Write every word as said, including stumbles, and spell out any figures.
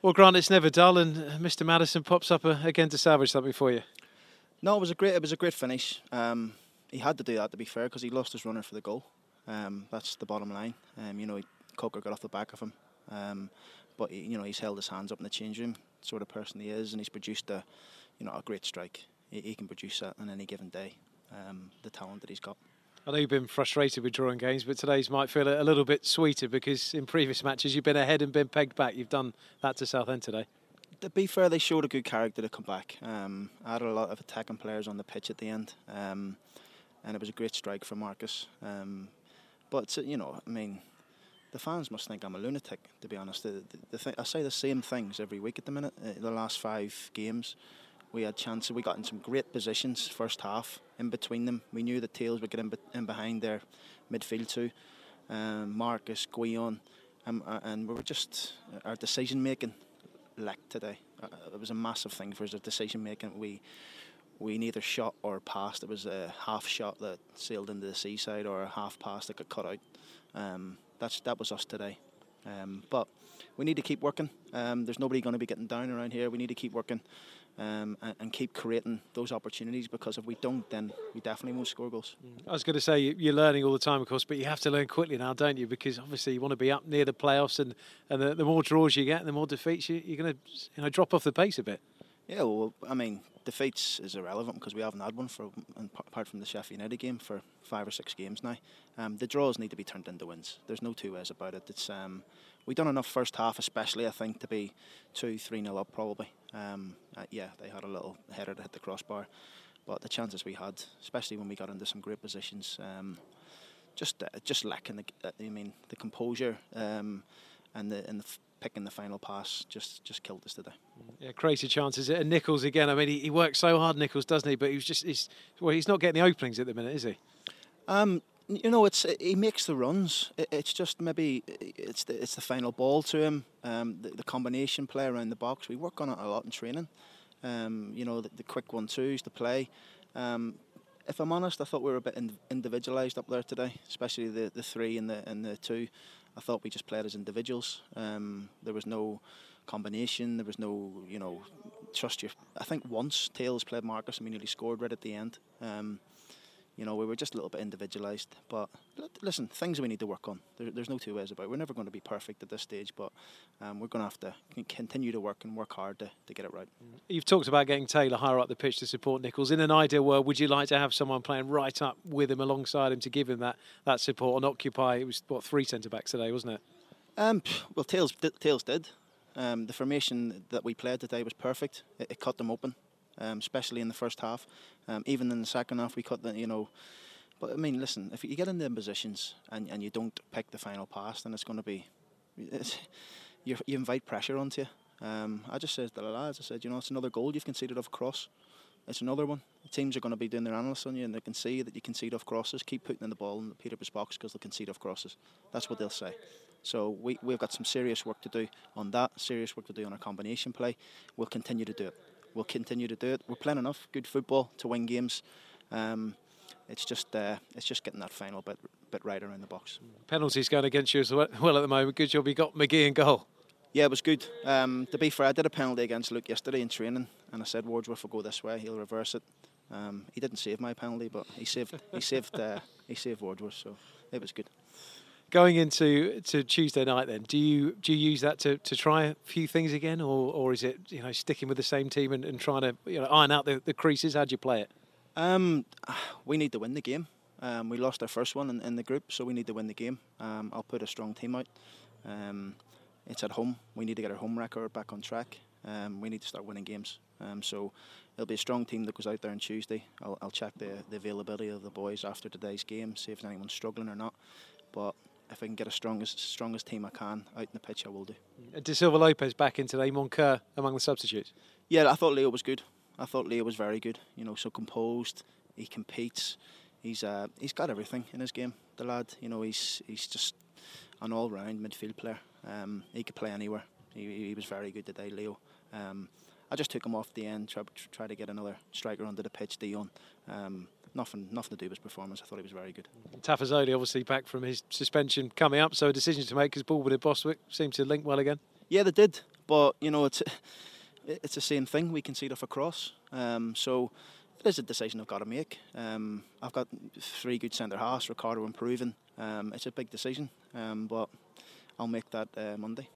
Well, Grant, it's never dull, and Mister Maddison pops up uh, again to salvage something for you. No, it was a great, it was a great finish. Um, he had to do that, to be fair, because he lost his runner for the goal. Um, that's the bottom line. Um, you know, he, Coker got off the back of him, um, but he, you know he's held his hands up in the change room, sort of person he is, and he's produced a, you know, a great strike. He, he can produce that on any given day. Um, the talent that he's got. I know you've been frustrated with drawing games, but today's might feel a little bit sweeter because in previous matches you've been ahead and been pegged back. You've done that to Southend today. To be fair, they showed a good character to come back. Um, I had a lot of attacking players on the pitch at the end, um, and it was a great strike for Marcus. Um, but, you know, I mean, the fans must think I'm a lunatic, to be honest. The, the, the th I say the same things every week at the minute. Uh, the last five games, we had chances. We got in some great positions first half. In between them, we knew that Tails would get in, be in behind their midfield too. Um, Marcus, Guion, um, uh, and we were just our decision making lacked today. Uh, it was a massive thing for us. Our decision making. We we neither shot or passed. It was a half shot that sailed into the seaside, or a half pass that got cut out. Um, that's that was us today. Um, but we need to keep working. Um, there's nobody going to be getting down around here. We need to keep working. Um, and, and keep creating those opportunities, because if we don't, then we definitely won't score goals. I was going to say you're learning all the time, of course, but you have to learn quickly now, don't you? Because obviously you want to be up near the playoffs, and, and the, the more draws you get, the more defeats you, you're going to, you know, drop off the pace a bit. Yeah, well, I mean, defeats is irrelevant because we haven't had one for, apart from the Sheffield United game, for five or six games now. Um, the draws need to be turned into wins. There's no two ways about it. It's um, we've done enough first half, especially I think, to be two, three nil up probably. Um, uh, yeah, they had a little header to hit the crossbar, but the chances we had, especially when we got into some great positions, um, just uh, just lacking the, uh, I mean, the composure um, and the and the f picking the final pass just just killed us today. Yeah, crazy chances. And Nichols again. I mean, he, he works so hard, Nichols, doesn't he? But he was just he's well, he's not getting the openings at the minute, is he? Um, you know, it's he makes the runs. It, it's just maybe it's the it's the final ball to him. Um, the, the combination play around the box. We work on it a lot in training. Um, you know, the, the quick one twos, the play. Um, if I'm honest, I thought we were a bit in, individualised up there today, especially the the three and the and the two. I thought we just played as individuals. Um, there was no combination. There was no, you know, trust your. I think once Tails played Marcus and we nearly scored right at the end. Um, You know, we were just a little bit individualised. But listen, things we need to work on. There, there's no two ways about it. We're never going to be perfect at this stage, but um, we're going to have to continue to work and work hard to, to get it right. You've talked about getting Taylor higher up the pitch to support Nichols. In an ideal world, would you like to have someone playing right up with him, alongside him, to give him that, that support and occupy? It was, what, three centre-backs today, wasn't it? Um, well, Tails, Tails did. Um, the formation that we played today was perfect. It, it cut them open. Um, especially in the first half. Um, even in the second half, we cut the, you know. But I mean, listen, if you get in them positions and, and you don't pick the final pass, then it's going to be, it's, you you invite pressure onto you. Um, I just said to the lads, I said, you know, it's another goal you've conceded off cross. It's another one. The teams are going to be doing their analysis on you, and they can see that you concede off crosses. Keep putting in the ball in the Peterborough's box because they'll concede off crosses. That's what they'll say. So we, we've got some serious work to do on that, serious work to do on our combination play. We'll continue to do it. We'll continue to do it. We're playing enough good football to win games. Um, it's just uh, it's just getting that final bit bit right around the box. Penalties going against you as well at the moment. Good job you got McGee in goal. Yeah, it was good. Um, to be fair, I did a penalty against Luke yesterday in training, and I said Wordsworth will go this way. He'll reverse it. Um, he didn't save my penalty, but he saved he saved uh, he saved Wordsworth, so it was good. Going into to Tuesday night, then, do you do you use that to, to try a few things again, or or is it, you know, sticking with the same team and, and trying to, you know, iron out the, the creases? How do you play it? Um, we need to win the game. Um, we lost our first one in, in the group, so we need to win the game. Um, I'll put a strong team out. Um, it's at home. We need to get our home record back on track. Um, we need to start winning games. Um, so it'll be a strong team that goes out there on Tuesday. I'll, I'll check the, the availability of the boys after today's game, see if anyone's struggling or not. But if I can get a strongest strongest team I can out in the pitch, I will do. De Silva Lopez back in today, Moncur among the substitutes. Yeah, I thought Leo was good. I thought Leo was very good. You know, so composed. He competes. He's uh, he's got everything in his game. The lad, you know, he's he's just an all-round midfield player. Um, he could play anywhere. He, he was very good today, Leo. Um, I just took him off the end, try, try to get another striker onto the pitch, Dion. Um, Nothing, nothing to do with his performance. I thought he was very good. Tafazoli obviously back from his suspension coming up, so a decision to make because Baldwin and Bostwick seem to link well again. Yeah, they did, But you know, it's it's the same thing. We concede off a cross, um, so it is a decision I've got to make. Um, I've got three good centre halves. Ricardo improving. Um, it's a big decision, um, but I'll make that uh, Monday.